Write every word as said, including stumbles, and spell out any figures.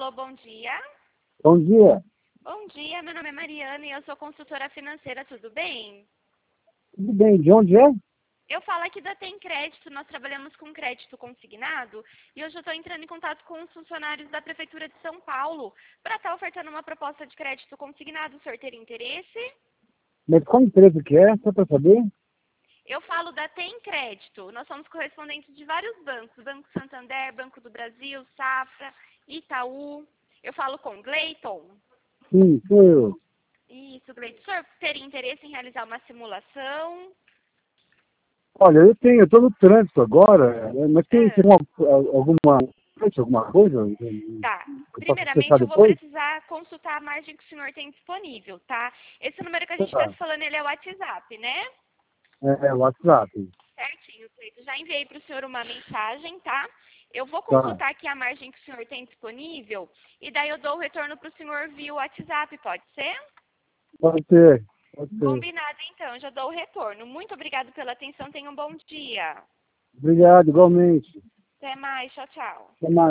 Alô, bom dia. Bom dia. Bom dia, meu nome é Mariana e eu sou consultora financeira, tudo bem? Tudo bem, de onde é? Eu falo aqui da Tem Crédito, nós trabalhamos com crédito consignado e hoje eu estou entrando em contato com os funcionários da Prefeitura de São Paulo para estar ofertando uma proposta de crédito consignado. O senhor teria interesse? Mas qual empresa que é, só para saber? Eu falo da Tem Crédito, nós somos correspondentes de vários bancos, Banco Santander, Banco do Brasil, Safra, Itaú. Eu falo com Gleiton. Sim, sou eu. Isso, Gleiton. O senhor teria interesse em realizar uma simulação? Olha, eu tenho, eu estou no trânsito agora, né, mas tem, Ah, tem uma, alguma, alguma coisa? tá. Eu posso fechar Primeiramente, eu vou depois? precisar consultar a margem que o senhor tem disponível, tá? Esse número que a gente está Tá. se falando, ele é o WhatsApp, né? É, é o WhatsApp. Certinho, Cleito. Já enviei para o senhor uma mensagem, tá? Eu vou Tá. consultar aqui a margem que o senhor tem disponível e daí eu dou o retorno para o senhor via WhatsApp, pode ser? Pode ser, pode ser. Combinado, então. Já dou o retorno. Muito obrigado pela atenção. Tenha um bom dia. Obrigado, igualmente. Até mais. Tchau, tchau. Até mais.